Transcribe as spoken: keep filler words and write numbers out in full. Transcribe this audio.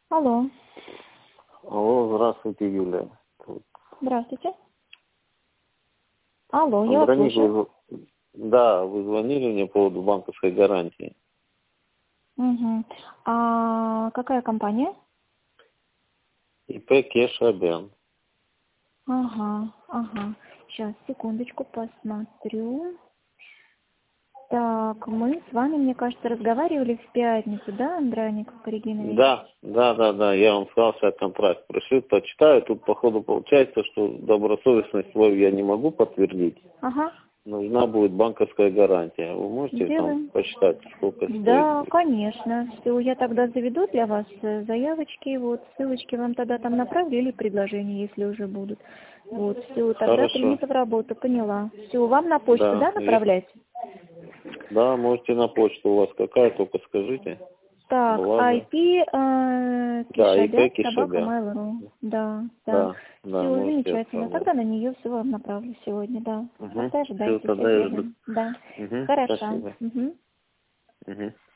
Алло. Алло, здравствуйте, Юлия. Тут Здравствуйте. Алло, я вас Андроник, слушаю. вы... Да, вы звонили мне по поводу банковской гарантии. Угу. А какая компания? ИП Кешабян. Ага, ага. Сейчас, секундочку, посмотрю. Так, мы с вами, мне кажется, разговаривали в пятницу, да, Андроник Регинович? Да, да, да, да, я вам сказал, что я контракт прошил, почитаю. Тут, походу, получается, что добросовестность свою я не могу подтвердить. Ага. Нужна будет банковская гарантия. Вы можете там Сделаем. посчитать, сколько стоит Да, будет? конечно. Все, я тогда заведу для вас э, заявочки, вот, ссылочки вам тогда там направлю или предложения, если уже будут. Вот, все, тогда Хорошо. принято в работу, поняла. Все, вам на почту, Да, да, и- направлять? да, можете на почту, у вас какая, только скажите. Так, Была же. ай пи, э, Да, Кишабян, ИП собака Кишабян. Mail.ru. Да, да. Да, да, Все, можете замечательно. отправлять. Тогда на нее все вам направлю сегодня, да. Угу. Тогда Все, ожидайте, все тогда я жду. сделаем. Да. Угу. Хорошо. Спасибо. Угу. Угу.